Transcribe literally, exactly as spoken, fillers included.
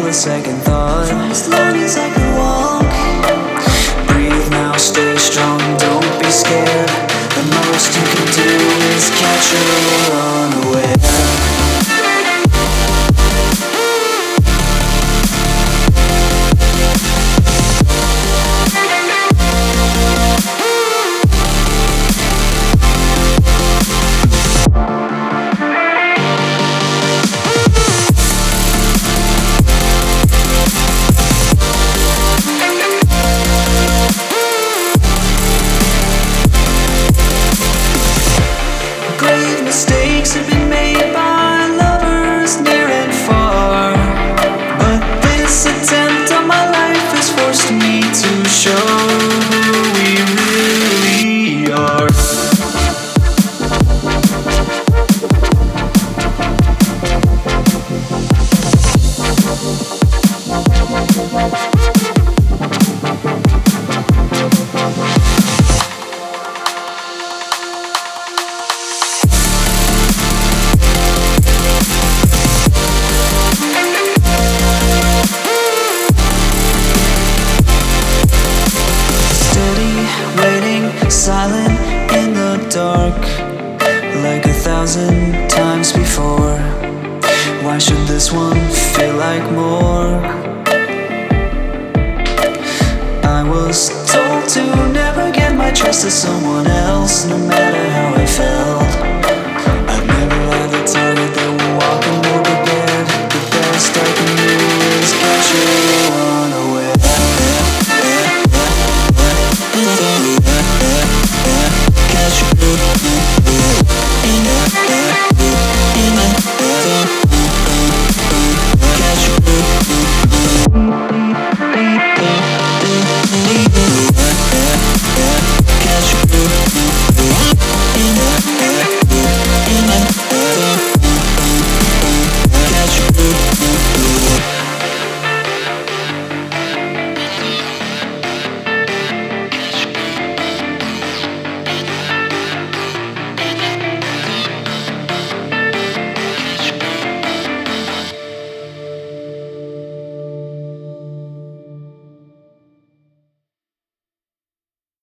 a second thought. For as long as I can walk, breathe now, stay strong, don't be scared. The most you can do is catch her unaware. Mistakes have been made by lovers near and far, but this attempt on my life has forced me to show who we really are. Silent in the dark, like a thousand times before. Why should this one feel like more? I was told to never give my trust to someone else, no matter how I felt.